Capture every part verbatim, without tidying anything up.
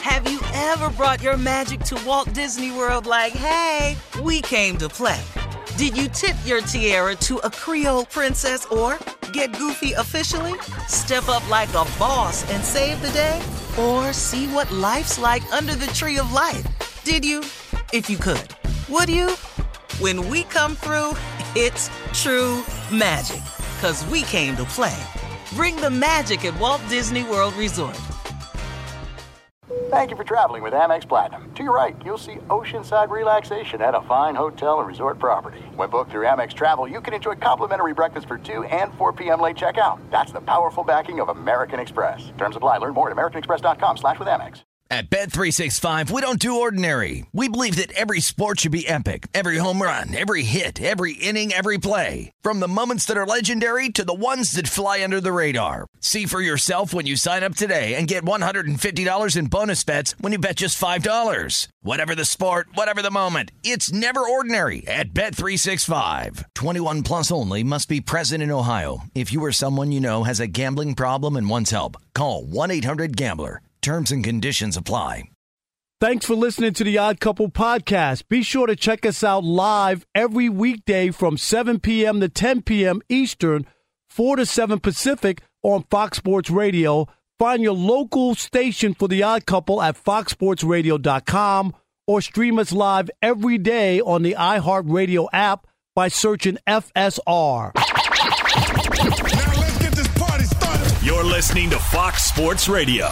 Have you ever brought your magic to Walt Disney World like, hey, we came to play? Did you tip your tiara to a Creole princess or get goofy officially? Step up like a boss and save the day? Or see what life's like under the tree of life? Did you? If you could. Would you? When we come through, it's true magic. 'Cause we came to play. Bring the magic at Walt Disney World Resort. Thank you for traveling with Amex Platinum. To your right, you'll see oceanside relaxation at a fine hotel and resort property. When booked through Amex Travel, you can enjoy complimentary breakfast for two and four p.m. late checkout. That's the powerful backing of American Express. Terms apply. Learn more at americanexpress.com slash with Amex. At Bet three sixty-five, we don't do ordinary. We believe that every sport should be epic. Every home run, every hit, every inning, every play. From the moments that are legendary to the ones that fly under the radar. See for yourself when you sign up today and get one hundred fifty dollars in bonus bets when you bet just five dollars. Whatever the sport, whatever the moment, it's never ordinary at Bet three sixty-five. twenty-one plus only. Must be present in Ohio. If you or someone you know has a gambling problem and wants help, call one eight hundred gambler. Terms and conditions apply. Thanks for listening to the Odd Couple podcast. Be sure to check us out live every weekday from seven p.m. to ten p.m. Eastern, four to seven Pacific on Fox Sports Radio. Find your local station for the Odd Couple at fox sports radio dot com or stream us live every day on the iHeartRadio app by searching F S R. Now let's get this party started. You're listening to Fox Sports Radio.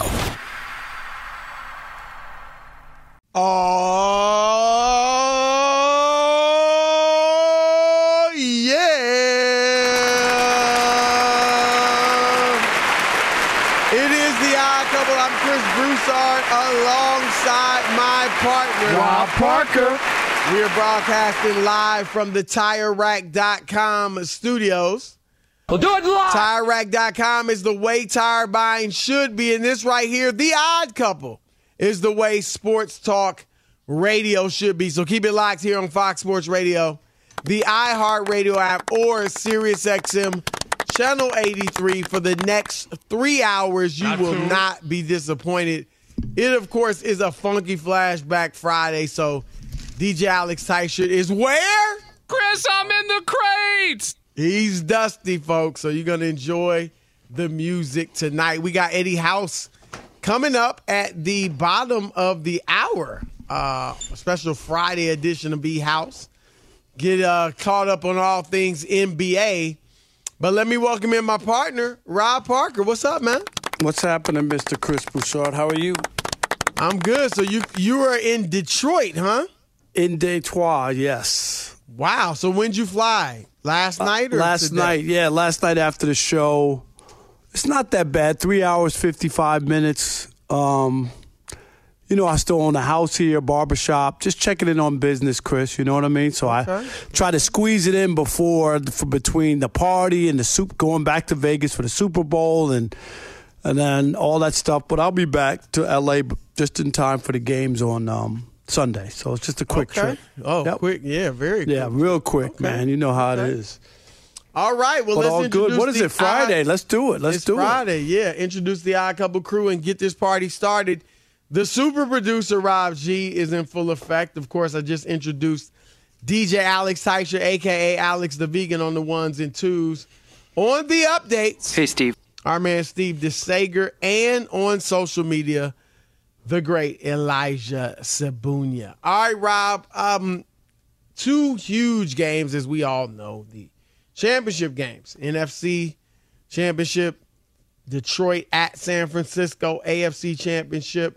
Oh, yeah. It is the Odd Couple. I'm Chris Broussard alongside my partner, Rob Parker. We are broadcasting live from the Tire Rack dot com studios. We'll do it live. Tire Rack dot com is the way tire buying should be. And this right here, the Odd Couple, is the way sports talk radio should be. So keep it locked here on Fox Sports Radio, the iHeartRadio app, or SiriusXM Channel eighty-three for the next three hours. You Not will true. not be disappointed. It, of course, is a funky flashback Friday. So D J Alex Teichert is where? Chris, I'm in the crates. He's dusty, folks. So you're going to enjoy the music tonight. We got Eddie House coming up at the bottom of the hour, uh, a special Friday edition of B House. Get uh, caught up on all things N B A. But let me welcome in my partner, Rob Parker. What's up, man? What's happening, Mister Chris Broussard? How are you? I'm good. So you you are in Detroit, huh? In Detroit, yes. Wow. So when'd you fly? Last night or uh, Last today? night, yeah. Last night after the show. It's not that bad. Three hours, fifty-five minutes. Um, you know, I still own a house here, barbershop. Just checking in on business, Chris. You know what I mean? So Okay. I try to squeeze it in before, for between the party and the soup, going back to Vegas for the Super Bowl and and then all that stuff. But I'll be back to L A just in time for the games on um, Sunday. So it's just a quick Okay. trip. Oh, Yep. quick. Yeah, very quick. Yeah, real quick, Okay. man. You know how Okay. it is. All right. Well, But let's all introduce good. What is the it? Friday. Odd- Let's do it. Let's it's do Friday, yeah. Introduce the Odd Couple crew and get this party started. The super producer, Rob G, is in full effect. Of course, I just introduced D J Alex Teichert, a k a. Alex the Vegan, on the ones and twos. On the updates, Hey, Steve. our man Steve DeSager, and on social media, the great Elijah Sabunia. All right, Rob, um, two huge games, as we all know, the championship games, N F C championship, Detroit at San Francisco, A F C championship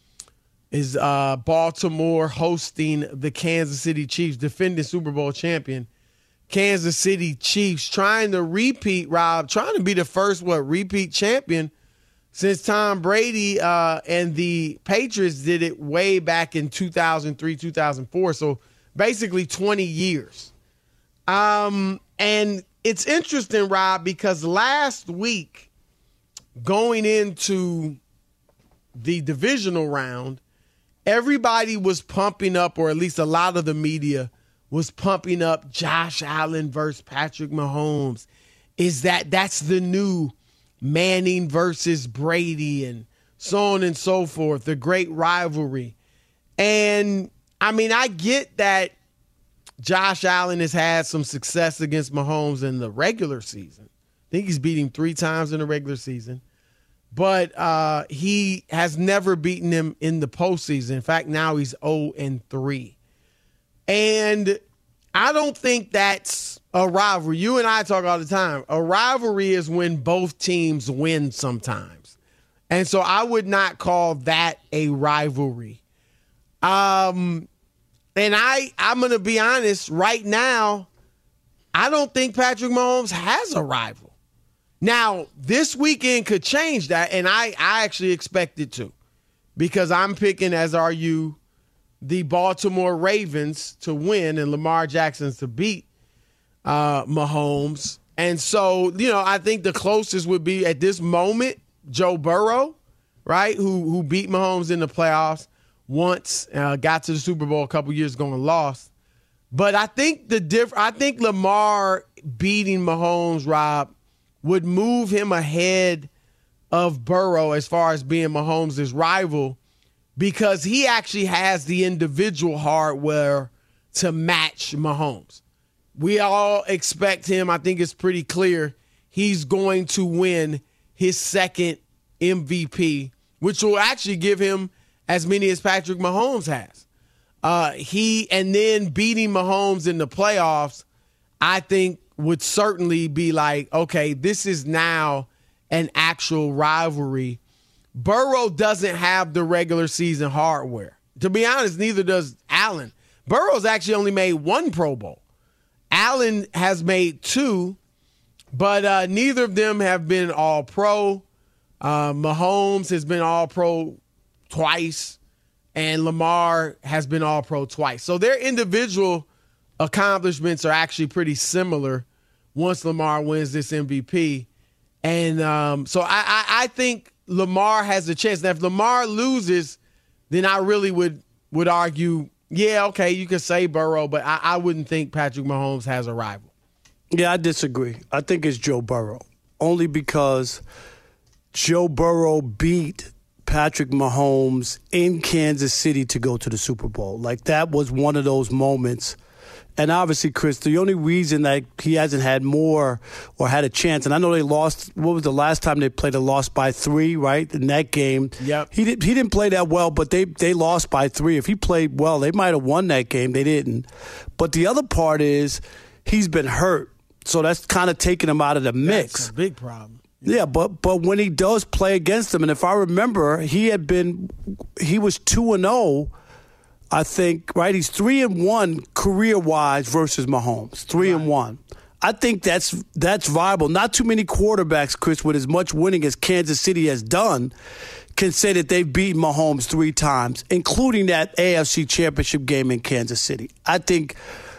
is uh, Baltimore hosting the Kansas City Chiefs, defending Super Bowl champion. Kansas City Chiefs trying to repeat, Rob, trying to be the first, what, repeat champion since Tom Brady uh, and the Patriots did it way back in two thousand three, two thousand four. So basically twenty years. Um, and it's interesting, Rob, because last week, going into the divisional round, everybody was pumping up, or at least a lot of the media was pumping up Josh Allen versus Patrick Mahomes. Is that that's the new Manning versus Brady, and so on and so forth, the great rivalry. And, I mean, I get that Josh Allen has had some success against Mahomes in the regular season. I think he's beat him three times in the regular season. But uh, he has never beaten him in the postseason. In fact, now he's oh and three. And I don't think that's a rivalry. You and I talk all the time. A rivalry is when both teams win sometimes. And so I would not call that a rivalry. Um, and I, I'm going to be honest, right now, I don't think Patrick Mahomes has a rival. Now, this weekend could change that, and I, I actually expect it to, because I'm picking, as are you, the Baltimore Ravens to win and Lamar Jackson to beat uh, Mahomes. And so, you know, I think the closest would be at this moment, Joe Burrow, right, who who beat Mahomes in the playoffs once, uh, got to the Super Bowl a couple years ago and lost. But I think the diff- I think Lamar beating Mahomes, Rob, would move him ahead of Burrow as far as being Mahomes' rival, because he actually has the individual hardware to match Mahomes. We all expect him, I think it's pretty clear, he's going to win his second M V P, which will actually give him as many as Patrick Mahomes has. Uh, he and then beating Mahomes in the playoffs, I think would certainly be like, okay, this is now an actual rivalry. Burrow doesn't have the regular season hardware. To be honest, neither does Allen. Burrow's actually only made one Pro Bowl. Allen has made two, but uh, neither of them have been all-pro. Uh, Mahomes has been all-pro twice, and Lamar has been all-pro twice. So their individual accomplishments are actually pretty similar once Lamar wins this M V P. And um, so I, I, I think Lamar has a chance. Now, if Lamar loses, then I really would would argue, yeah, okay, you could say Burrow, but I, I wouldn't think Patrick Mahomes has a rival. Yeah, I disagree. I think it's Joe Burrow, only because Joe Burrow beat Patrick Mahomes in Kansas City to go to the Super Bowl. Like, that was one of those moments. And obviously, Chris, the only reason that he hasn't had more or had a chance, and I know they lost, what was the last time they played? They lost by three, right, in that game. Yep. He, did, he didn't play that well, but they, they lost by three. If he played well, they might have won that game. They didn't. But the other part is he's been hurt, so that's kind of taking him out of the mix. That's a big problem. Yeah, but but when he does play against them, and if I remember, he had been, he was two and zero, I think, right? He's three and one career wise versus Mahomes, three right. and one. I think that's that's viable. Not too many quarterbacks, Chris, with as much winning as Kansas City has done, can say that they've beaten Mahomes three times, including that A F C Championship game in Kansas City. I think,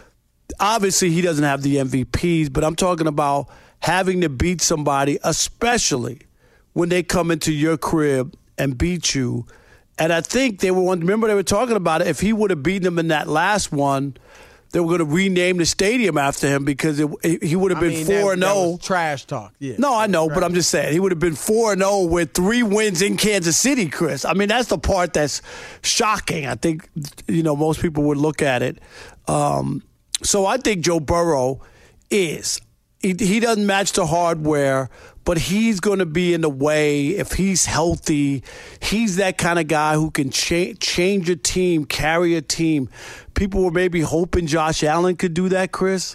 obviously, he doesn't have the M V Ps, but I'm talking about having to beat somebody, especially when they come into your crib and beat you. And I think they were, remember they were talking about it, if he would have beaten them in that last one, they were going to rename the stadium after him because it, it, he would have been four and oh. Trash talk, yeah. No, I know, trash. But I'm just saying, he would have been four and oh with three wins in Kansas City, Chris. I mean, that's the part that's shocking. I think, you know, most people would look at it. Um, so I think Joe Burrow is. He, he doesn't match the hardware, but he's going to be in the way if he's healthy. He's that kind of guy who can cha- change a team, carry a team. People were maybe hoping Josh Allen could do that, Chris.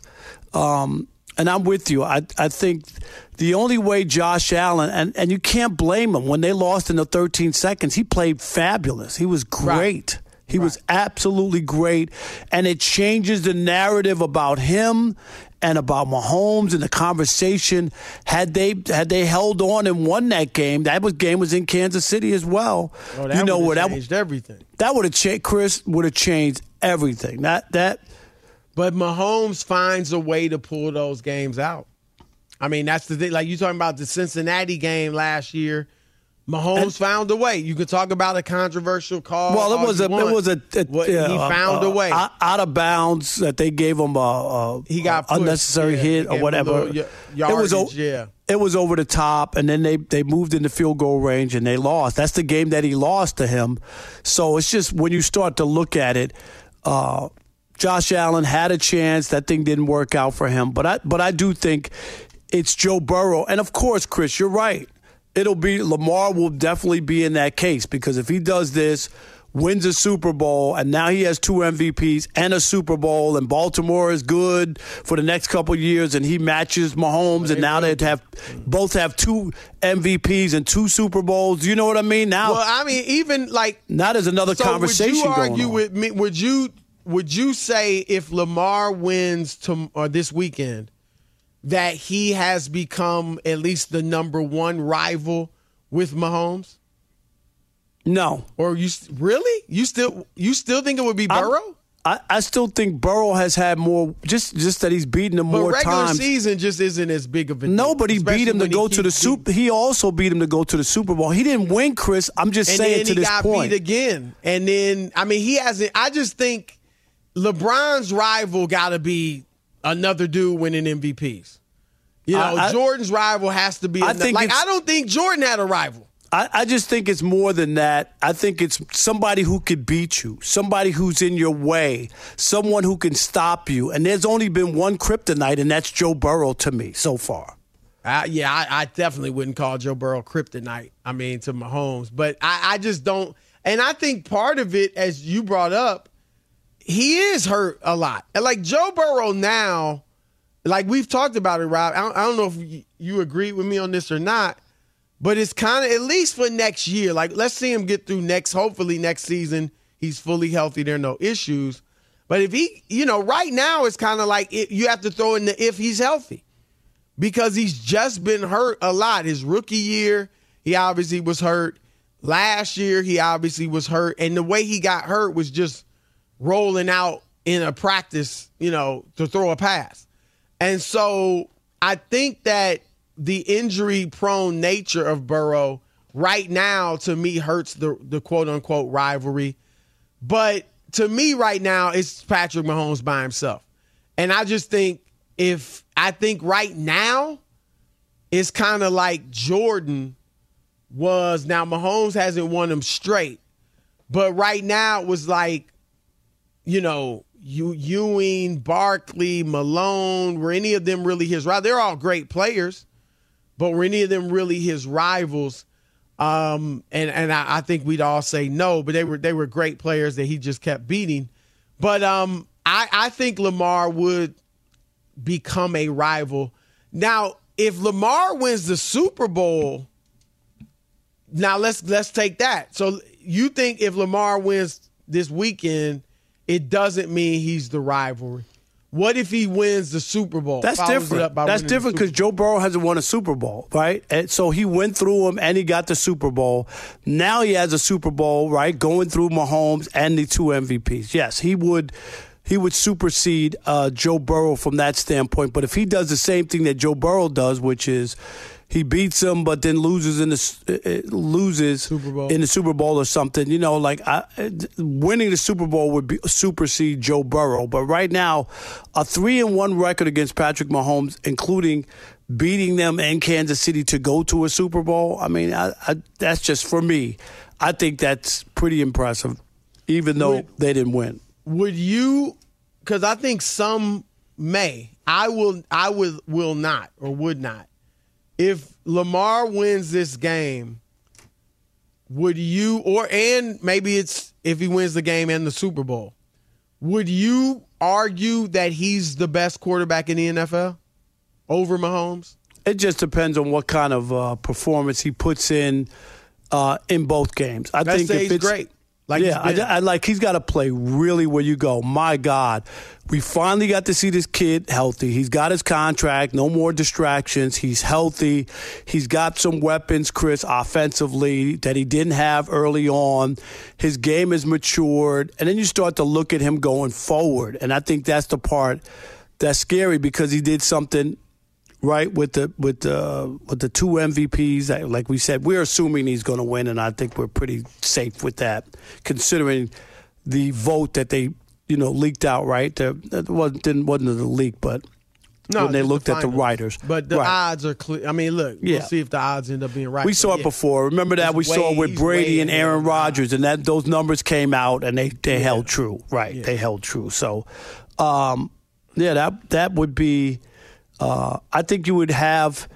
Um, and I'm with you. I, I think the only way Josh Allen, and, and you can't blame him, when they lost in the thirteen seconds, he played fabulous. He was great. Right. He right. was absolutely great. And it changes the narrative about him and about Mahomes and the conversation. Had they had they held on and won that game, that was game was in Kansas City as well. Oh, that you know would have what changed that, everything. That would have changed. Chris would have changed everything. That that. But Mahomes finds a way to pull those games out. I mean, that's the thing. Like you talking about the Cincinnati game last year, Mahomes and, found a way. You could talk about a controversial call. Well, it was a, want. it was a, a what, yeah, he found a, a way a, out of bounds that they gave him a, a he got a unnecessary yeah, hit or whatever. Yardage, it was o- yeah. It was over the top, and then they, they moved into field goal range and they lost. That's the game that he lost to him. So it's just when you start to look at it, uh, Josh Allen had a chance. That thing didn't work out for him. But I but I do think it's Joe Burrow. And of course, Chris, you're right. It'll be Lamar will definitely be in that case because if he does this, wins a Super Bowl, and now he has two M V Ps and a Super Bowl, and Baltimore is good for the next couple of years, and he matches Mahomes, and now they have both have two M V Ps and two Super Bowls. You know what I mean? Now, well, I mean, even like now there's another so conversation would you going argue on. with me? Would you would you say if Lamar wins to or this weekend that he has become at least the number one rival with Mahomes? No. Or you really? You still you still think it would be Burrow? I, I still think Burrow has had more, just just that he's beaten him but more regular times. season just isn't as big of a No, deal, but he beat him to go to the Super. He also beat him to go to the Super Bowl. He didn't win, Chris. I'm just and saying then to he this got point. beat again, and then I mean he hasn't. I just think LeBron's rival got to be another dude winning M V Ps. You know, I, I, Jordan's rival has to be. I another, think like it's- I don't think Jordan had a rival. I, I just think it's more than that. I think it's somebody who could beat you, somebody who's in your way, someone who can stop you. And there's only been one kryptonite, and that's Joe Burrow to me so far. Uh, yeah, I, I definitely wouldn't call Joe Burrow kryptonite. I mean, to Mahomes, but I, I just don't. And I think part of it, as you brought up, he is hurt a lot. And like Joe Burrow now, like we've talked about it, Rob. I don't, I don't know if you agree with me on this or not. But it's kind of, at least for next year, like let's see him get through next, hopefully next season, he's fully healthy, there are no issues. But if he, you know, right now it's kind of like it, you have to throw in the if he's healthy because he's just been hurt a lot. His rookie year, he obviously was hurt. Last year, he obviously was hurt. And the way he got hurt was just rolling out in a practice, you know, to throw a pass. And so I think that the injury-prone nature of Burrow right now, to me, hurts the, the quote-unquote rivalry. But to me right now, it's Patrick Mahomes by himself. And I just think if – I think right now it's kind of like Jordan was – now Mahomes hasn't won them straight. But right now it was like, you know, Ewing, Barkley, Malone, were any of them really his rivals? They're all great players. But were any of them really his rivals? Um, and and I, I think we'd all say no, but they were they were great players that he just kept beating. But um, I, I think Lamar would become a rival. Now, if Lamar wins the Super Bowl, now let's let's take that. So you think if Lamar wins this weekend, it doesn't mean he's the rivalry? What if he wins the Super Bowl? That's different. That's different because Joe Burrow hasn't won a Super Bowl, right? And so he went through him and he got the Super Bowl. Now he has a Super Bowl, right? Going through Mahomes and the two M V Ps. Yes, he would he would supersede uh, Joe Burrow from that standpoint. But if he does the same thing that Joe Burrow does, which is he beats him but then loses in the uh, loses Super Bowl. in the Super Bowl or something, you know, like I, winning the Super Bowl would be, supersede Joe Burrow. But right now, a three and one record against Patrick Mahomes, including beating them in Kansas City to go to a Super Bowl. I mean, I, I, that's just for me. I think that's pretty impressive, even though would, they didn't win. Would you? Because I think some may. I will. I would. Will not or would not. If Lamar wins this game, would you, or and maybe it's if he wins the game and the Super Bowl, would you argue that he's the best quarterback in the N F L over Mahomes? It just depends on what kind of uh, performance he puts in uh, in both games. I Let's think say if he's it's great. Like yeah, I, I like he's got to play really where you go. My God, we finally got to see this kid healthy. He's got his contract, no more distractions. He's healthy. He's got some weapons, Chris, offensively that he didn't have early on. His game has matured, and then you start to look at him going forward. And I think that's the part that's scary because he did something right? With the with the with the two M V Ps, like we said, we're assuming he's going to win, and I think we're pretty safe with that, considering the vote that they you know leaked out. Right, that wasn't didn't wasn't a leak, but. No, when they looked the at the writers. But the right. odds are clear. I mean, look, yeah. we'll see if the odds end up being right. We saw but it yeah. before. Remember that? He's we way, saw it with Brady and Aaron Rodgers, and that those numbers came out, and they, they yeah. held true. Right, yeah. they held true. So, um, yeah, that that would be uh, – I think you would have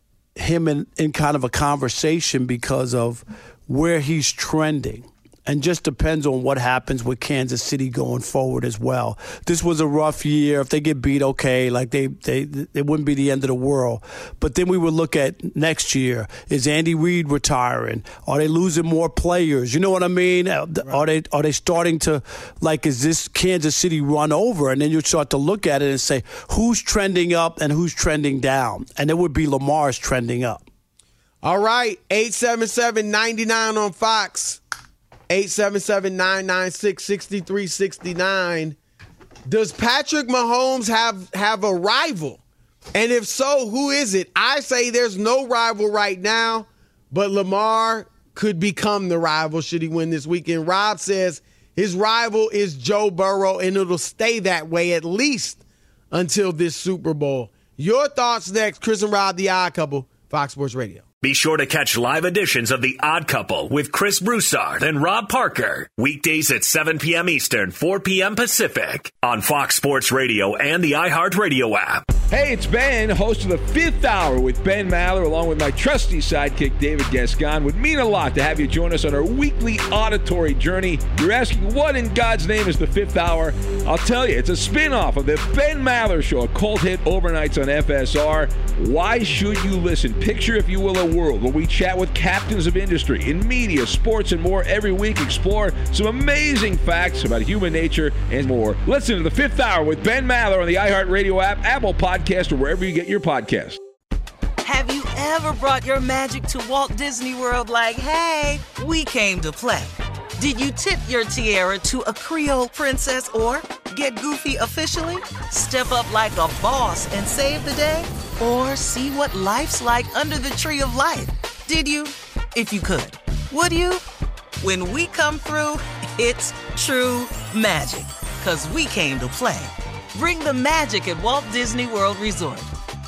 him in, in kind of a conversation because of where he's trending. And just depends on what happens with Kansas City going forward as well. This was a rough year. If they get beat, okay, like they, they, it wouldn't be the end of the world. But then we would look at next year. Is Andy Reid retiring? Are they losing more players? You know what I mean? Right. Are they are they starting to, like, is this Kansas City run over? And then you start to look at it and say, who's trending up and who's trending down? And it would be Lamar's trending up. All right, eight seven seven, nine nine on Fox. eight seven seven, nine nine six, six three six nine. Does Patrick Mahomes have, have a rival? And if so, who is it? I say there's no rival right now, but Lamar could become the rival should he win this weekend. Rob says his rival is Joe Burrow, and it'll stay that way at least until this Super Bowl. Your thoughts next. Chris and Rob, The Odd Couple, Fox Sports Radio. Be sure to catch live editions of The Odd Couple with Chris Broussard and Rob Parker. Weekdays at seven p.m. Eastern, four p.m. Pacific on Fox Sports Radio and the iHeartRadio app. Hey, it's Ben, host of The Fifth Hour with Ben Maller, along with my trusty sidekick, David Gascon. Would mean a lot to have you join us on our weekly auditory journey. You're asking, what in God's name is The Fifth Hour? I'll tell you, it's a spin-off of The Ben Maller Show, a cult hit overnights on F S R. Why should you listen? Picture, if you will, a world where we chat with captains of industry in media, sports, and more every week. Explore some amazing facts about human nature and more. Listen to The Fifth Hour with Ben Maller on the iHeartRadio app, Apple Podcast, or wherever you get your podcasts. Have you ever brought your magic to Walt Disney World like, hey, we came to play? Did you tip your tiara to a Creole princess or get goofy officially? Step up like a boss and save the day? Or see what life's like under the tree of life? Did you? If you could. Would you? When we come through, it's true magic. 'Cause we came to play. Bring the magic at Walt Disney World Resort.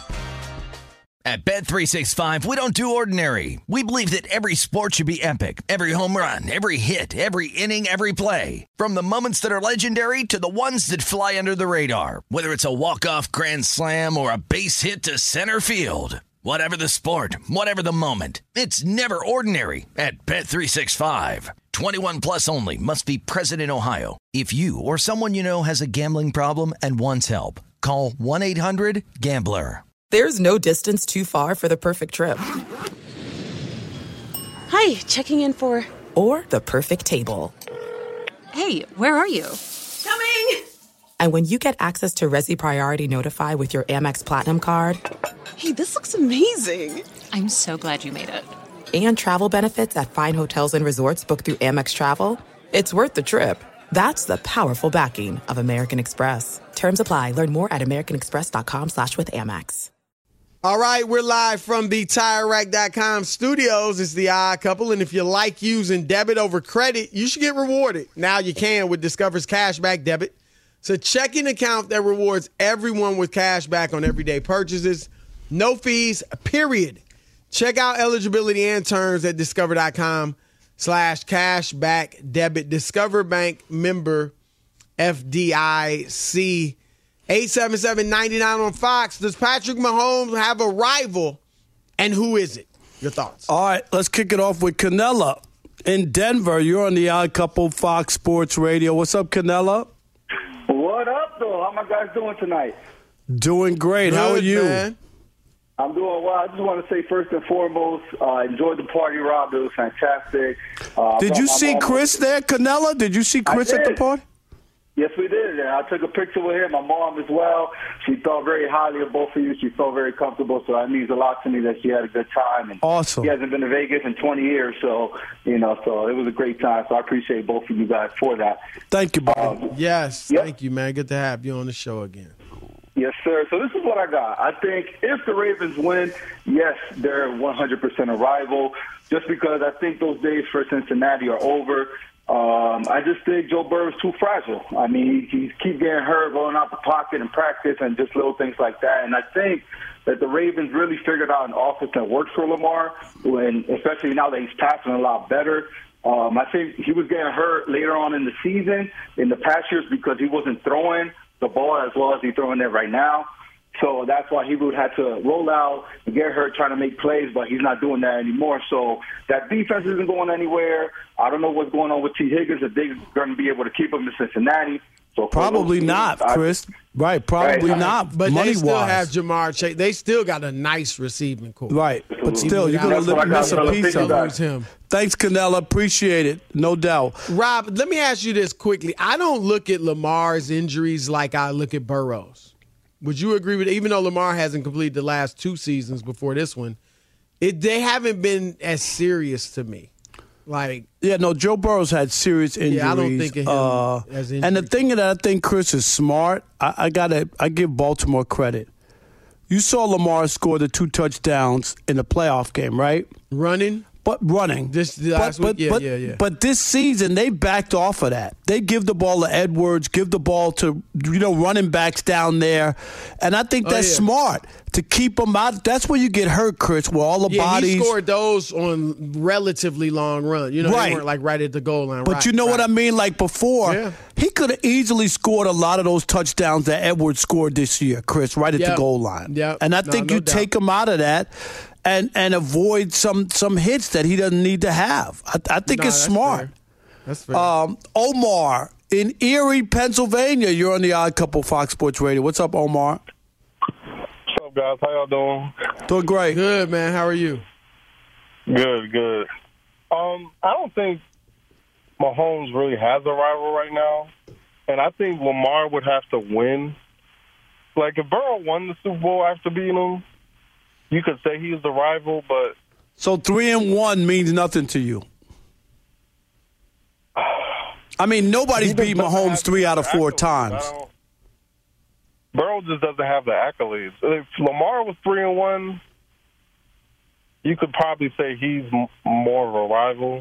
At Bet three sixty-five, we don't do ordinary. We believe that every sport should be epic. Every home run, every hit, every inning, every play. From the moments that are legendary to the ones that fly under the radar. Whether it's a walk-off grand slam or a base hit to center field. Whatever the sport, whatever the moment. It's never ordinary at Bet three sixty-five. twenty-one plus only. Must be present in Ohio. If you or someone you know has a gambling problem and wants help, call one eight hundred gambler. There's no distance too far for the perfect trip. Hi, checking in for... Or the perfect table. Hey, where are you? Coming! And when you get access to Resi Priority Notify with your Amex Platinum card... Hey, this looks amazing! I'm so glad you made it. And travel benefits at fine hotels and resorts booked through Amex Travel, it's worth the trip. That's the powerful backing of American Express. Terms apply. Learn more at americanexpress.com slash with Amex. All right, we're live from the Tire Rack dot com studios. It's The Odd Couple, and if you like using debit over credit, you should get rewarded. Now you can with Discover's Cashback Debit. It's a checking account that rewards everyone with cash back on everyday purchases. No fees, period. Check out eligibility and terms at discover.com slash cashback debit. Discover Bank member F D I C. eight seven seven, nine nine on Fox. Does Patrick Mahomes have a rival, and who is it? Your thoughts? All right, let's kick it off with Canella in Denver. You're on The Odd Couple, Fox Sports Radio. What's up, Canella? What up, though? How my guys doing tonight? Doing great. Good, How are you? Man. I'm doing well. I just want to say, first and foremost, uh, enjoyed the party, Rob. It was fantastic. Uh, did you see Chris there, Canella? Did you see Chris at the party? Yes, we did. I took a picture with him, my mom as well. She thought very highly of both of you. She felt very comfortable, so that means a lot to me that she had a good time. And awesome. She hasn't been to Vegas in twenty years, so, you know, so it was a great time. So I appreciate both of you guys for that. Thank you, Bob. Um, yes, yep. Thank you, man. Good to have you on the show again. Yes, sir. So this is what I got. I think if the Ravens win, yes, they're one hundred percent a rival, just because I think those days for Cincinnati are over. Um, I just think Joe Burrow's too fragile. I mean, he, he keeps getting hurt, rolling out the pocket in practice and just little things like that. And I think that the Ravens really figured out an offense that works for Lamar, when, especially now that he's passing a lot better. Um, I think he was getting hurt later on in the season, in the past years, because he wasn't throwing the ball as well as he's throwing it right now. So that's why he would have to roll out and get hurt trying to make plays, but he's not doing that anymore. So that defense isn't going anywhere. I don't know what's going on with T. Higgins, if they're going to be able to keep him in Cincinnati. So probably not, Chris. Right, probably right. not. But money they still wise. have Jamar Chase. They still got a nice receiving core. Right, but still, you're going to miss a piece of lose him. Thanks, Canella. Appreciate it. No doubt. Rob, let me ask you this quickly. I don't look at Lamar's injuries like I look at Burrow's. Would you agree with it? Even though Lamar hasn't completed the last two seasons before this one, it they haven't been as serious to me. Like, yeah, no, Joe Burrow's had serious injuries. Yeah, I don't think of him uh, as injuries. And the thing that I think Chris is smart, I, I gotta, I give Baltimore credit. You saw Lamar score the two touchdowns in the playoff game, right? Running. But running. This last but, week, yeah, but, yeah, yeah. But this season, they backed off of that. They give the ball to Edwards, give the ball to, you know, running backs down there. And I think Oh, that's yeah. smart to keep them out. That's where you get hurt, Chris, where all the Yeah, bodies. he scored those on relatively long run. You know, Right. they weren't like right at the goal line. But right, you know right. what I mean? Like before, Yeah. he could have easily scored a lot of those touchdowns that Edwards scored this year, Chris, right at Yep. the goal line. Yep. And I No, think no you doubt. take him out of that and and avoid some some hits that he doesn't need to have. I, I think Nah, it's that's smart. fair. That's fair. Um, Omar in Erie, Pennsylvania. You're on the Odd Couple Fox Sports Radio. What's up, Omar? What's up, guys? How y'all doing? Doing great. Good, man. How are you? Good, good. Um, I don't think Mahomes really has a rival right now, and I think Lamar would have to win. Like, if Burrow won the Super Bowl after beating him, you could say he's the rival, but So three and one means nothing to you. I mean, nobody's He just beat doesn't Mahomes have three the out of four accolades. times. I don't- Burrow just doesn't have the accolades. If Lamar was three and one, you could probably say he's m- more of a rival.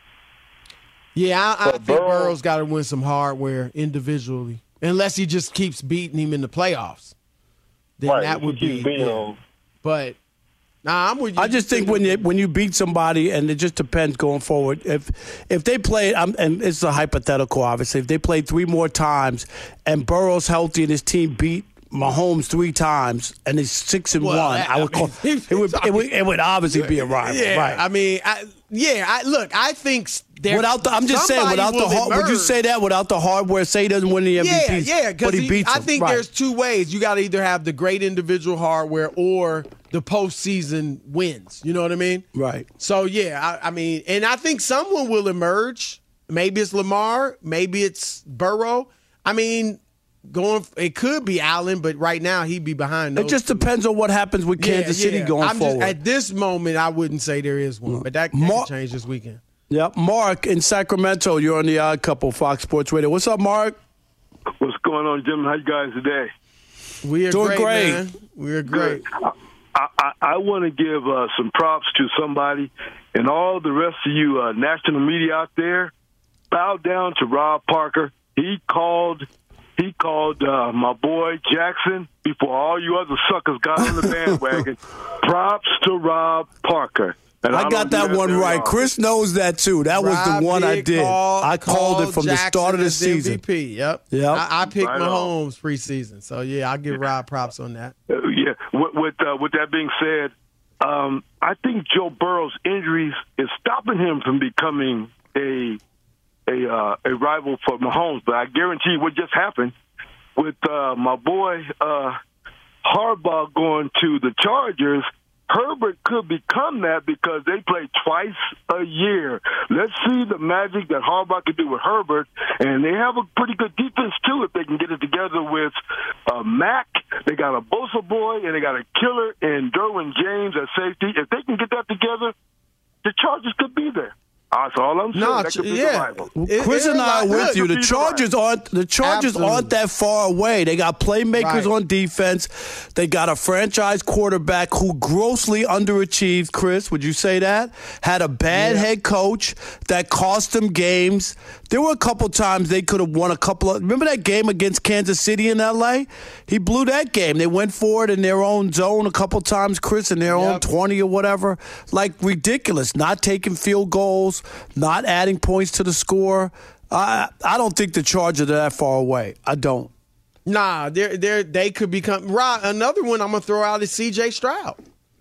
Yeah, I, I But think Burrow- Burrow's got to win some hardware individually, unless he just keeps beating him in the playoffs. Then Right, that if would he be. keeps beating yeah. him. But nah, I'm with you. I just think when you when you beat somebody, and it just depends going forward. If if they play, um, and it's a hypothetical, obviously, if they play three more times, and Burrow's healthy and his team beat Mahomes three times, and he's six and Well, one, that- I would I call mean, it would it would, it would obviously be a rival, yeah, right? I mean, I, yeah. I, look, I think there, Without the, I'm just saying, somebody without the will hard, would you emerge. say that without the hardware? Say he doesn't win the M V P, Yeah, yeah, but he because beats I him. think Right. there's two ways. You got to either have the great individual hardware or the postseason wins. You know what I mean? Right. So yeah, I, I mean, and I think someone will emerge. Maybe it's Lamar. Maybe it's Burrow. I mean, going. It could be Allen, but right now he'd be behind. It Those just two. depends on what happens with Kansas Yeah, City yeah. going I'm forward. Just, at this moment, I wouldn't say there is one, but that, that Mar- could change this weekend. Yep. Mark in Sacramento, you're on the Odd Couple Fox Sports Radio. What's up, Mark? What's going on, Jim? How you guys today? We are Doing great, great. man. We are great. I, I, I want to give uh, some props to somebody, and all the rest of you uh, national media out there. Bow down to Rob Parker. He called. He called uh, my boy Jackson before all you other suckers got on the bandwagon. Props to Rob Parker. And I, don't got do that one very right. often. Chris knows that too. That was Rob the one I did did. call- I called it from the Jackson start of the as the season. M V P. Yep. Yep. I, I picked Right on. Mahomes preseason, so yeah, I'll give Rob props on that. Uh, yeah. With with, uh, with that being said, um, I think Joe Burrow's injuries is stopping him from becoming a a uh, a rival for Mahomes. But I guarantee you, what just happened with uh, my boy uh, Harbaugh going to the Chargers. Herbert could become that because they play twice a year. Let's see the magic that Harbaugh could do with Herbert, and they have a pretty good defense too if they can get it together with uh, Mack. They got a Bosa boy, and they got a killer in Derwin James at safety. If they can get that together, the Chargers could be there. That's all I'm saying. No, that could be yeah. the rival. It- Chris it- and I are it- with it- you. it- The Chargers aren't the Chargers Absolutely. aren't that far away. They got playmakers Right. on defense. They got a franchise quarterback who grossly underachieved. Chris, would you say that? Had a bad Yeah. head coach that cost them games. There were a couple times they could have won a couple of. Remember that game against Kansas City in L A? He blew that game. They went for it in their own zone a couple times, Chris, in their Yep. own twenty or whatever. Like ridiculous. Not taking field goals, not adding points to the score. I I don't think the Chargers are that far away. I don't. Nah, they're, they're, they could become. Right, another one I'm going to throw out is C J Stroud.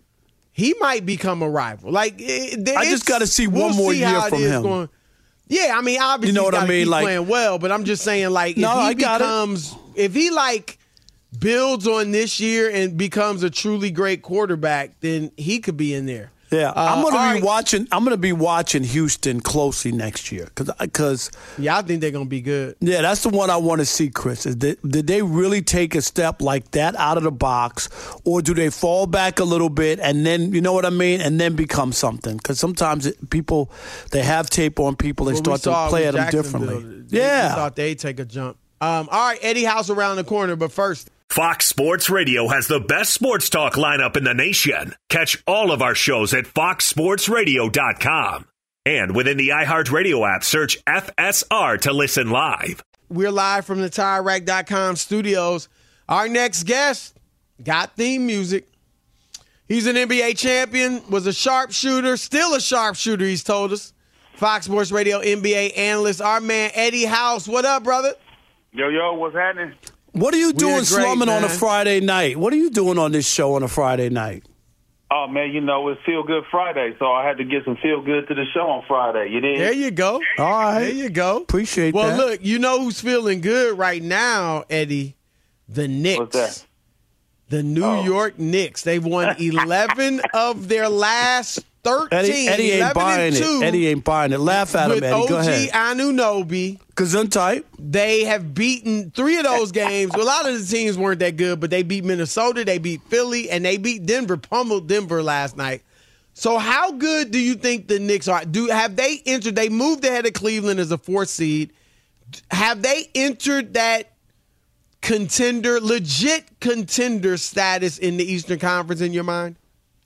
He might become a rival. Like it, I just got to see we'll one more see year how it from is him. going. Yeah, I mean, obviously, You know he's what I gotta mean? keep Like- playing well, but I'm just saying, like, No, if he I got it. becomes, if he like builds on this year and becomes a truly great quarterback, then he could be in there. Yeah, I'm Uh, going to all be right. watching. I'm going to be watching Houston closely next year because because Yeah, I think they're going to be good. yeah, that's the one I want to see. Chris, is that, did they really take a step like that out of the box, or do they fall back a little bit and then you know what I mean, and then become something? Because sometimes it, people they have tape on people and What we start saw to play at with them Jacksonville, differently. They, yeah, we thought they'd take a jump. Um, all right, Eddie House around the corner, but first. Fox Sports Radio has the best sports talk lineup in the nation. Catch all of our shows at fox sports radio dot com. And within the iHeartRadio app, search F S R to listen live. We're live from the tire rack dot com studios. Our next guest got theme music. He's an N B A champion, was a sharpshooter, still a sharpshooter, he's told us. Fox Sports Radio N B A analyst, our man Eddie House. What up, brother? Yo, yo, what's happening? what are you doing great, slumming on a man. Friday night? What are you doing on this show on a Friday night? Oh, man, you know, it's Feel Good Friday, so I had to get some Feel Good to the show on Friday. You did? There you go. All right, There you go. appreciate Well, that. look, you know who's feeling good right now, Eddie? The Knicks. What's that? The New Oh. York Knicks. They've won eleven of their last thirteen. Eddie, Eddie ain't eleven buying and two it. Eddie ain't buying it. Laugh at him, with Eddie. Go O G ahead. Anunoby. Gesundheit. They have beaten three of those games. Well, a lot of the teams weren't that good, but they beat Minnesota, they beat Philly, and they beat Denver, pummeled Denver last night. So how good do you think the Knicks are? Do have they entered? They moved ahead of Cleveland as a fourth seed. Have they entered that contender, legit contender status in the Eastern Conference in your mind?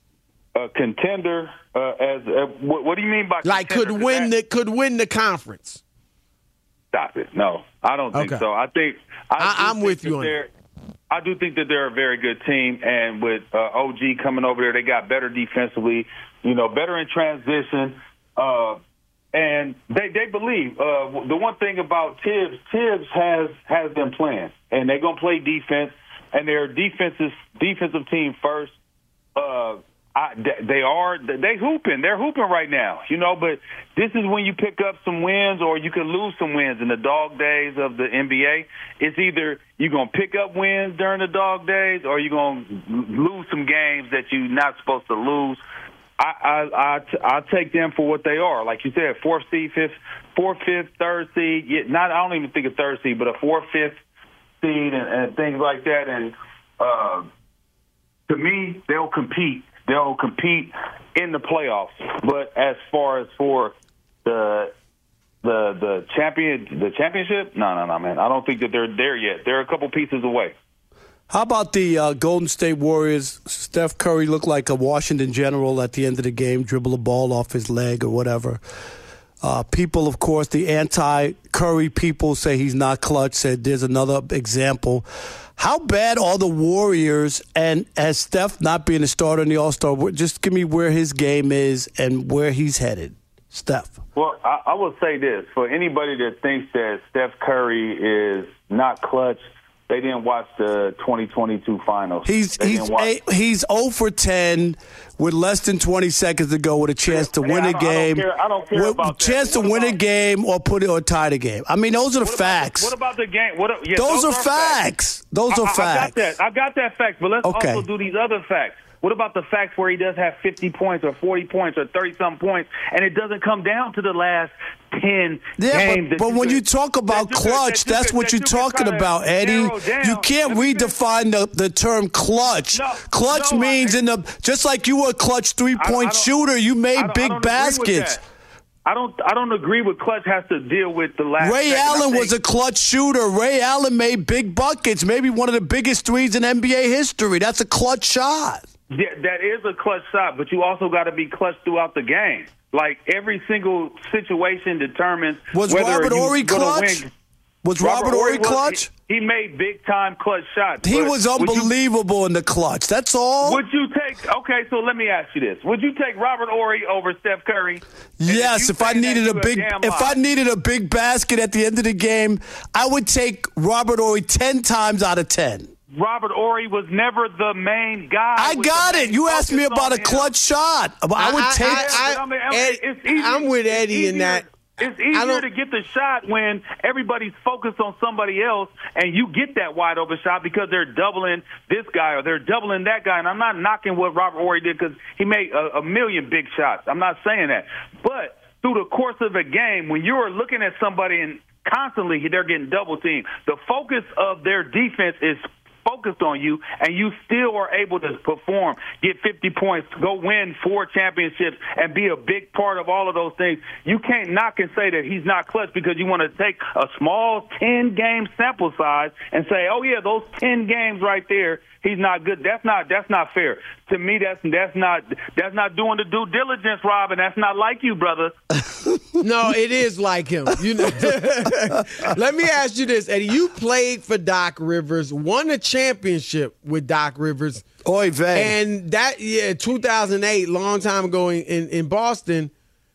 A contender, uh, as uh, what, what do you mean by Like contender? could win That- the could win the conference? Stop it. No, I don't think Okay. so. I think I I- do I'm think with that you on they're- I do think that they're a very good team, and with uh, O G coming over there, they got better defensively, you know, better in transition, uh, and they they believe. Uh, the one thing about Tibbs, Tibbs has has them playing, and they're gonna play defense, and they're a defensive defensive team first. Uh, I, they are they hooping. They're hooping right now, you know. But this is when you pick up some wins, or you can lose some wins in the dog days of the N B A. It's either you're gonna pick up wins during the dog days, or you're gonna lose some games that you're not supposed to lose. I I I, I take them for what they are. Like you said, fourth seed, fifth, fourth, fifth, third seed. Yeah, not I don't even think a third seed, but a fourth, fifth seed, and, and things like that. And uh, to me, they'll compete. They'll compete in the playoffs. But as far as for the the the champion the championship, no, no, no, man. I don't think that they're there yet. They're a couple pieces away. How about the uh, Golden State Warriors? Steph Curry looked like a Washington general at the end of the game, dribble a ball off his leg or whatever. Uh, people, of course, the anti-Curry people say he's not clutch, said there's another example. How bad are the Warriors, and has Steph not being a starter in the All-Star, just give me where his game is and where he's headed. Steph. Well, I, I will say this. For anybody that thinks that Steph Curry is not clutch, they didn't watch the twenty twenty-two finals. He's They he's didn't watch- a, he's zero for ten with less than twenty seconds to go with a chance to Yeah, win I a don't- I don't game. care- I don't care with about that. chance to What win a about- game or put it or tie the game. I mean, those are the What about facts. the- What about the game? What, yeah, those, are, facts. Those I, are I, facts. I got that. I got that fact, but let's Okay. also do these other facts. What about the facts where he does have fifty points or forty points or thirty-some points, and it doesn't come down to the last ten Yeah, games? but, that but when could- you talk about that you could- clutch, that you that's could- what that you're you could talking kinda about, Eddie. narrow down. You can't redefine the, the term clutch. No, clutch no, means I- in the just like you were a clutch three I- I point don't- shooter, you I made don't- I big don't agree with baskets. that. I don't. I don't agree with clutch has to deal with the last. Ray second. Allen think, was a clutch shooter. Ray Allen made big buckets, maybe one of the biggest threes in N B A history. That's a clutch shot. Yeah, that is a clutch shot, but you also got to be clutch throughout the game. Like every single situation determines was whether Robert you're Horry clutch. Win. Was Robert, Robert Horry clutch? He, he made big-time clutch shots. He was unbelievable you, in the clutch. That's all. Would you take – okay, so let me ask you this. Would you take Robert Horry over Steph Curry? Yes, if I needed a big – if I needed a big basket at the end of the game, I would take Robert Horry ten times out of ten. Robert Horry was never the main guy. I got it. You asked me about a clutch shot. I, I would I, take I, I, I mean, Ed, it's easier, I'm with Eddie in that. It's easier to get the shot when everybody's focused on somebody else and you get that wide open shot because they're doubling this guy or they're doubling that guy. And I'm not knocking what Robert Horry did because he made a, a million big shots. I'm not saying that. But through the course of a game, when you're looking at somebody and constantly they're getting double teamed, the focus of their defense is focused on you, and you still are able to perform, get fifty points, go win four championships, and be a big part of all of those things. You can't knock and say that he's not clutch because you want to take a small ten-game sample size and say, oh, yeah, those ten games right there, he's not good. That's not that's not fair. To me, that's that's not that's not doing the due diligence, Rob, and that's not like you, brother. No, it is like him. You know. Let me ask you this, Eddie. You played for Doc Rivers, won a championship with Doc Rivers. Oy vey. And that, yeah, two thousand eight, long time ago in, in, in Boston,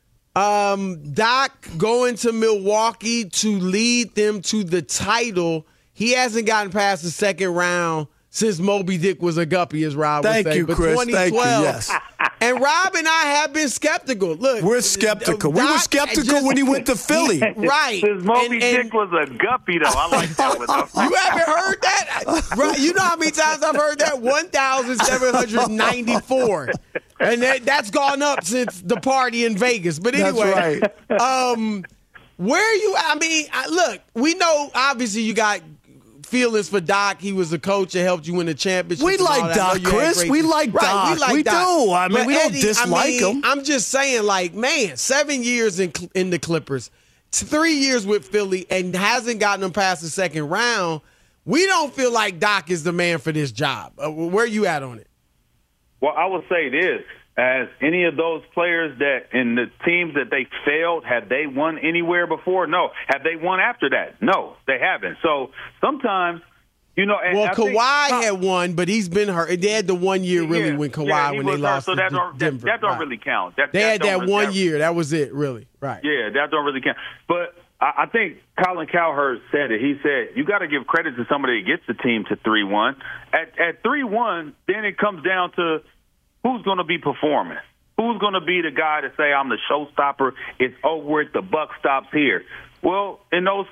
um, Doc going to Milwaukee to lead them to the title. He hasn't gotten past the second round since Moby Dick was a guppy, as Rob Thank would say. you, but Chris. twenty twelve, Thank you, yes. And Rob and I have been skeptical. Look, we're skeptical. Doc, we were skeptical just, when he went to Philly. Right. Since Moby and, Dick and, was a guppy, though. I like that one, though. You haven't heard that? Right, you know how many times I've heard that? one thousand seven hundred ninety-four. And that, that's gone up since the party in Vegas. But anyway, that's right. um, where you, I mean, I, look, we know obviously you got feelings for Doc. He was a coach that helped you win the championship. We like Doc, Chris. We like Doc. Right, we, like we Doc. do. I mean, but we don't Eddie, dislike I mean, him. I'm just saying, like, man, seven years in in the Clippers, three years with Philly, and hasn't gotten them past the second round. We don't feel like Doc is the man for this job. Uh, where you at on it? Well, I would say this. As any of those players that in the teams that they failed, have they won anywhere before? No. Have they won after that? No, they haven't. So sometimes, you know. And well, I Kawhi think, had one, but he's been hurt. They had the one year really yeah, when Kawhi yeah, when they hurt, lost so to that don't, Denver. That, that don't right. really count. That, they that had that really, one that, year. That was it, really. Right. Yeah, that don't really count. But I, I think Colin Cowherd said it. He said, you got to give credit to somebody that gets the team to three one. At at three one, then it comes down to who's going to be performing. Who's going to be the guy to say, I'm the showstopper, it's over with, the buck stops here? Well, in those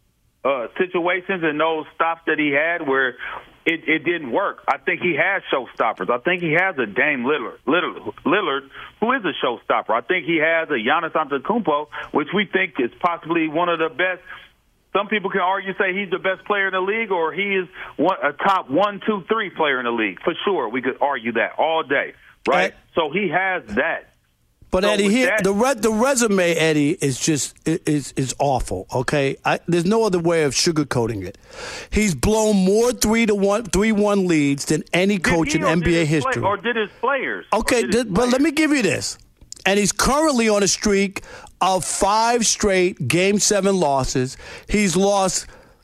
uh, situations and those stops that he had where it, it didn't work, I think he has showstoppers. I think he has a Dame Lillard, Lillard, Lillard, who is a showstopper. I think he has a Giannis Antetokounmpo, which we think is possibly one of the best. Some people can argue, say he's the best player in the league, or he is one, a top one, two, three player in the league. For sure, we could argue that all day. Right, so he has that. But so Eddie, here that, the re- the resume, Eddie, is just is is awful. Okay, I, there's no other way of sugarcoating it. He's blown more three to one, three one leads than any coach in N B A history. Play, or did his players? Okay, his th- but players. let me give you this. And he's currently on a streak of five straight Game Seven losses. He's lost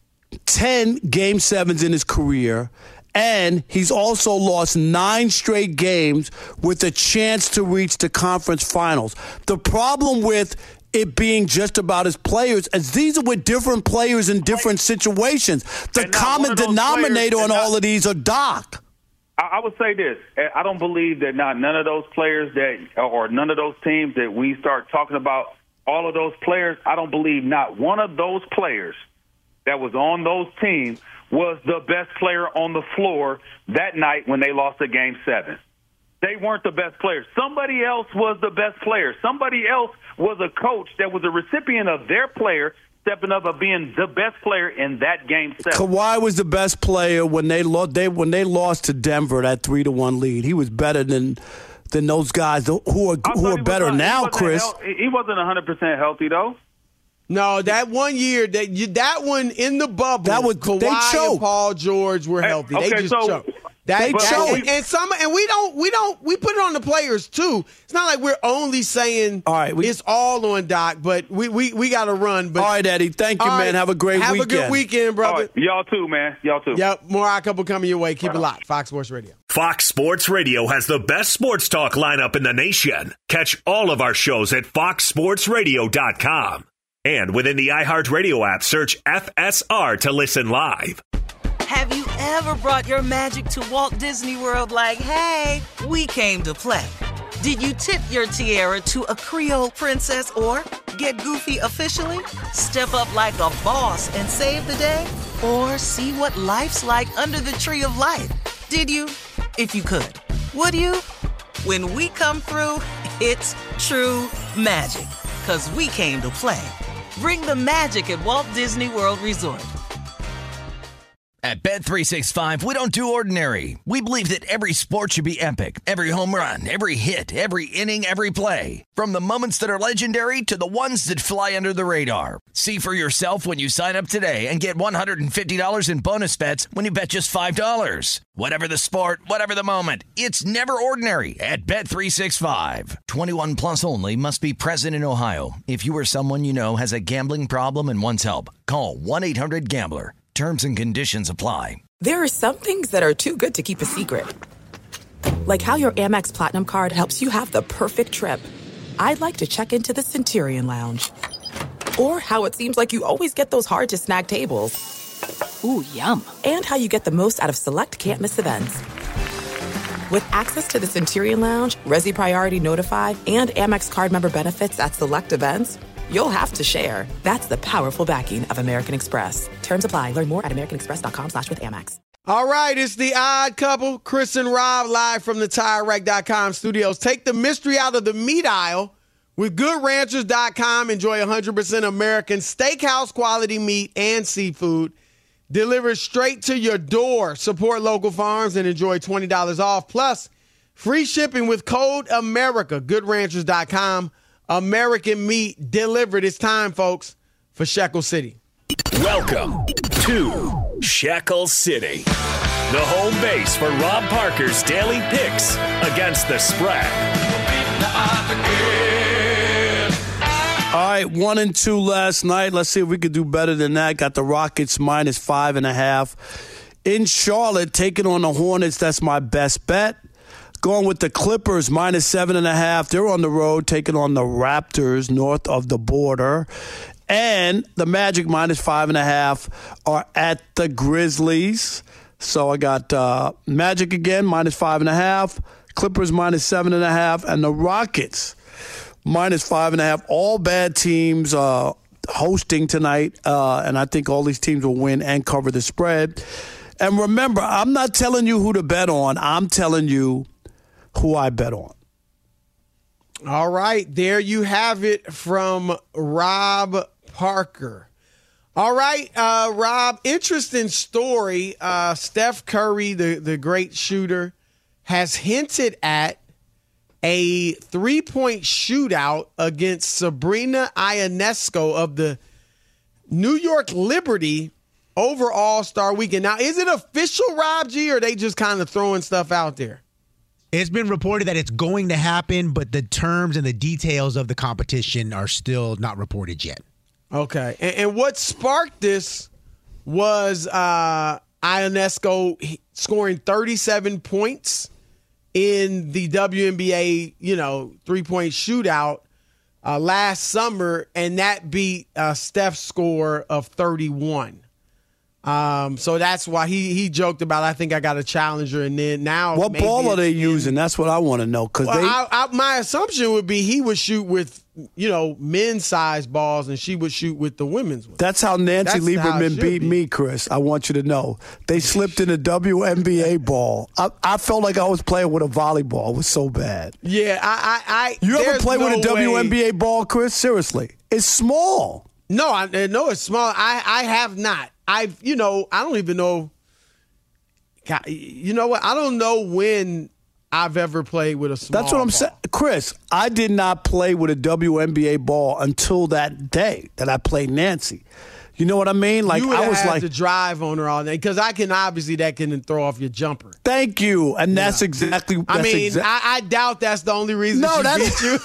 ten Game Sevens in his career. And he's also lost nine straight games with a chance to reach the conference finals. The problem with it being just about his players is these are with different players in different situations. The common denominator on all of these are Doc. I would say this. I don't believe that not none of those players that or none of those teams that we start talking about, all of those players, I don't believe not one of those players that was on those teams was the best player on the floor that night when they lost a Game seven. They weren't the best players. Somebody else was the best player. Somebody else was a coach that was a recipient of their player stepping up of being the best player in that Game seven. Kawhi was the best player when they lost. They when they lost to Denver that three to one lead. He was better than than those guys who are who are better was, now, he Chris. Hel- he wasn't one hundred percent healthy, though. No, that one year, that you, that one in the bubble, that was Kawhi they choked. and Paul George were healthy. Okay, they just so, choked. That, they that, choked. And, and some, and we don't, we don't, we put it on the players too. It's not like we're only saying all right, we, it's all on Doc, but we we, we got to run. But all right, Eddie, thank you, man. Right, have a great have weekend. Have a good weekend, brother. Right, y'all too, man. Y'all too. Yep, more Odd Couple coming your way. Keep right it locked. Fox Sports Radio. Fox Sports Radio has the best sports talk lineup in the nation. Catch all of our shows at fox sports radio dot com. And within the iHeartRadio app, search F S R to listen live. Have you ever brought your magic to Walt Disney World like, hey, we came to play? Did you tip your tiara to a Creole princess or get goofy officially? Step up like a boss and save the day? Or see what life's like under the tree of life? Did you? If you could. Would you? When we come through, it's true magic. 'Cause we came to play. Bring the magic at Walt Disney World Resort. At Bet three sixty-five, we don't do ordinary. We believe that every sport should be epic. Every home run, every hit, every inning, every play. From the moments that are legendary to the ones that fly under the radar. See for yourself when you sign up today and get one hundred fifty dollars in bonus bets when you bet just five dollars. Whatever the sport, whatever the moment, it's never ordinary at Bet three sixty-five. twenty-one plus only. Must be present in Ohio. If you or someone you know has a gambling problem and wants help, call one eight hundred gambler. Terms and conditions apply. There are some things that are too good to keep a secret. Like how your Amex Platinum card helps you have the perfect trip. I'd like to check into the Centurion Lounge. Or how it seems like you always get those hard-to-snag tables. Ooh, yum. And how you get the most out of select can't-miss events. With access to the Centurion Lounge, Resi Priority Notified, and Amex card member benefits at select events, you'll have to share. That's the powerful backing of American Express. Terms apply. Learn more at americanexpress.com slash with Amex. All right, it's the Odd Couple. Chris and Rob live from the Tire Rack dot com studios. Take the mystery out of the meat aisle with good ranchers dot com. Enjoy one hundred percent American steakhouse quality meat and seafood delivered straight to your door. Support local farms and enjoy twenty dollars off. Plus, free shipping with code America. good ranchers dot com. American meat delivered. It's time, folks, for Shekel City. Welcome to Shekel City, the home base for Rob Parker's daily picks against the spread. All right, one and two last night. Let's see if we could do better than that. Got the Rockets minus five and a half. In Charlotte, taking on the Hornets, that's my best bet. Going with the Clippers, minus seven and a half. They're on the road, taking on the Raptors north of the border. And the Magic, minus five and a half, are at the Grizzlies. So I got uh, Magic again, minus five and a half. Clippers, minus seven and a half. And the Rockets, minus five and a half. All bad teams uh, hosting tonight. Uh, and I think all these teams will win and cover the spread. And remember, I'm not telling you who to bet on. I'm telling you who I bet on. All right, there you have it from Rob Parker. All right, uh, Rob, interesting story. Uh, Steph Curry, the, the great shooter, has hinted at a three-point shootout against Sabrina Ionescu of the New York Liberty over All-Star Weekend. Now, is it official, Rob G, or are they just kind of throwing stuff out there? It's been reported that it's going to happen, but the terms and the details of the competition are still not reported yet. Okay. And, and what sparked this was uh, Ionescu scoring thirty-seven points in the W N B A, you know, three-point shootout uh, last summer, and that beat uh, Steph's score of thirty-one. Um, so that's why he he joked about, I think I got a challenger, and then now what ball are they using? That's what I want to know. Because well, they, I, I, my assumption would be he would shoot with, you know, men's size balls, and she would shoot with the women's ones. That's how Nancy That's how Lieberman beat be. me, Chris. I want you to know. They slipped in a W N B A ball. I, I felt like I was playing with a volleyball. It was so bad. Yeah, I, I, I you ever play no with a W N B A way. ball, Chris? Seriously, it's small. No, I know it's small. I, I have not. I've, you know, I don't even know. God, you know what? I don't know when I've ever played with a small That's what I'm ball. saying. Chris, I did not play with a W N B A ball until that day that I played Nancy. You know what I mean? Like you would I was have like to drive on her all day because I can obviously that can throw off your jumper. Thank you, and that's Yeah. exactly. That's I mean, exa- I, I doubt that's the only reason No, she that's- beat you.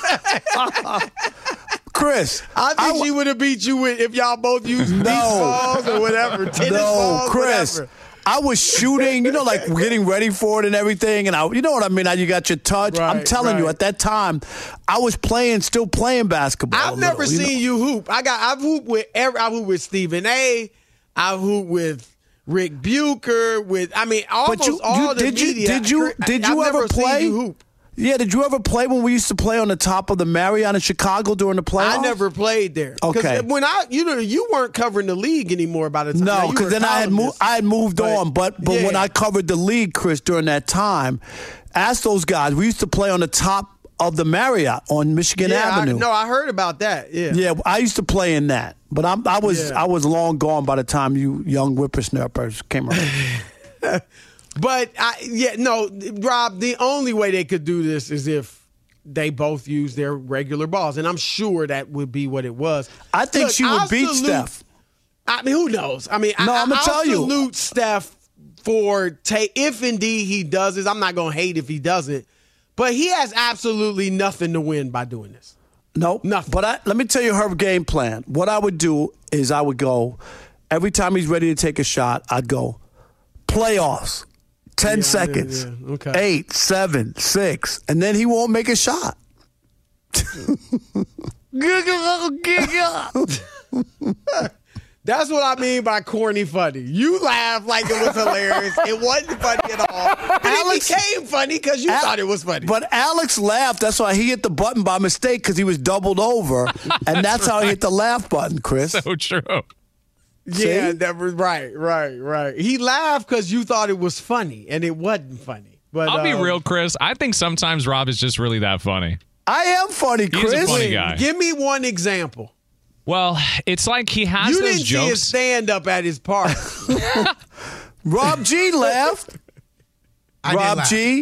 Chris, I think I w- she would have beat you with if y'all both used beach balls or whatever, tennis no, balls, Chris. whatever. I was shooting, you know, like getting ready for it and everything, and I, you know what I mean. How you got your touch. I'm Right, telling you, right. at that time, I was playing, still playing basketball. I've a never little, you seen know? you hoop. I got I've hooped with every I hooped with Stephen A. I've hooped with Rick Bucher. With I mean, almost But you, all you the did you media. did you I- did I've you never ever seen play? you hoop. Yeah, did you ever play when we used to play on the top of the Marriott in Chicago during the playoffs? I never played there. 'Cause Okay. when I you know you weren't covering the league anymore by the time. Now, No, you because were then I had moved. columnist. I had moved But, on. But but when yeah. I covered the league, Chris, during that time, ask those guys. We used to play on the top of the Marriott on Michigan yeah, I, Avenue. no, I heard about that. Yeah. Yeah, I used to play in that, but I'm, I was Yeah. I was long gone by the time you young whippersnappers came around. But I, yeah, no, Rob. The only way they could do this is if they both use their regular balls, and I'm sure that would be what it was. I think Look, she would I'll beat salute- Steph. I mean, who knows? I mean, No, I, I'ma I'll tell you. salute Steph for take if indeed he does this. I'm not gonna hate if he doesn't, but he has absolutely nothing to win by doing this. Nope. Nothing. But I, let me tell you her game plan. What I would do is I would go, every time he's ready to take a shot, I'd go, playoffs, ten Yeah, seconds, yeah, yeah. Okay. eight, seven, six, and then he won't make a shot. That's what I mean by corny funny. You laugh like it was hilarious. It wasn't funny at all. But Alex- it became funny because you Al- thought it was funny. But Alex laughed. That's why he hit the button by mistake because he was doubled over. And that's how he hit the laugh button, Chris. So true. Yeah, See? that was right, right, right. He laughed because you thought it was funny, and it wasn't funny. But I'll be um, real, Chris. I think sometimes Rob is just really that funny. I am funny, He's Chris. a funny guy. Give me one example. Well, it's like he has You those didn't see his jokes. stand up at his party. Rob G laughed. I did Rob laugh. G,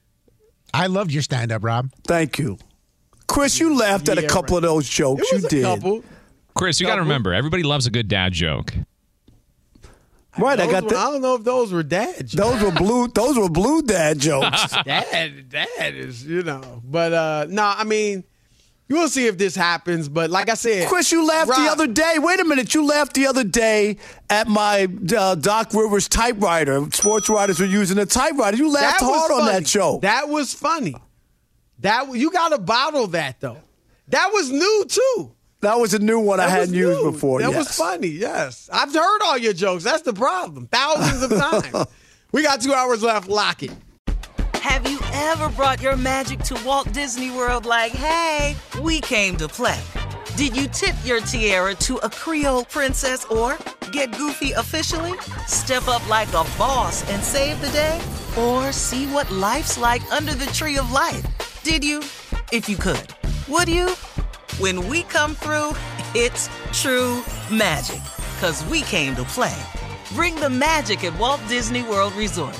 I loved your stand up, Rob. thank you. Chris, you laughed at a Yeah, couple right. of those jokes. It was you a did. couple. Chris, you got to Couple. remember, everybody loves a good dad joke. Right, I Those got were- the, I don't know if those were dad jokes. those were blue. Those were blue dad jokes. Dad, dad is, you know. But uh no, I mean, we'll see if this happens. But like I said, Chris, you laughed the Rob- other day. Wait a minute, you laughed the other day at my uh, Doc Rivers typewriter. Sports writers were using a typewriter. You laughed that was hard on funny. that show. That was funny. That you got to bottle that though. That was new too. That was a new one I That hadn't was used new. before. That yes. was funny. Yes, I've heard all your jokes. That's the problem. Thousands of times. We got two hours left. Lock it. Have you ever brought your magic to Walt Disney World like, hey, we came to play? Did you tip your tiara to a Creole princess or get goofy officially? Step up like a boss and save the day? Or see what life's like under the tree of life? Did you? If you could. Would you? When we come through, it's true magic. 'Cause we came to play. Bring the magic at Walt Disney World Resort.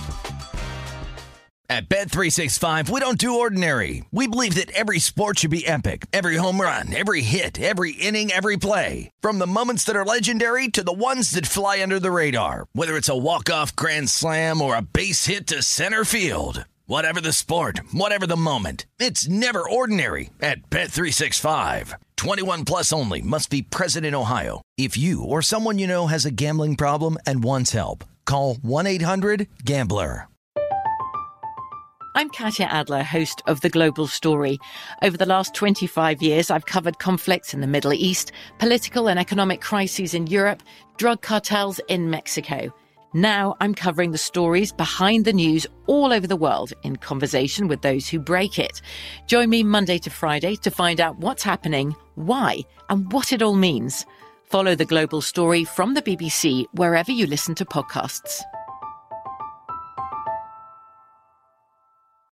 At Bet three sixty-five, we don't do ordinary. We believe that every sport should be epic. Every home run, every hit, every inning, every play. From the moments that are legendary to the ones that fly under the radar. Whether it's a walk-off grand slam or a base hit to center field. Whatever the sport, whatever the moment. It's never ordinary at Bet three sixty-five. twenty-one plus only. Must be present in Ohio. If you or someone you know has a gambling problem and wants help, call one eight hundred gambler. I'm Katya Adler, host of The Global Story. Over the last twenty-five years, I've covered conflicts in the Middle East, political and economic crises in Europe, drug cartels in Mexico. Now I'm covering the stories behind the news all over the world in conversation with those who break it. Join me Monday to Friday to find out what's happening, why, and what it all means. Follow The Global Story from the B B C wherever you listen to podcasts.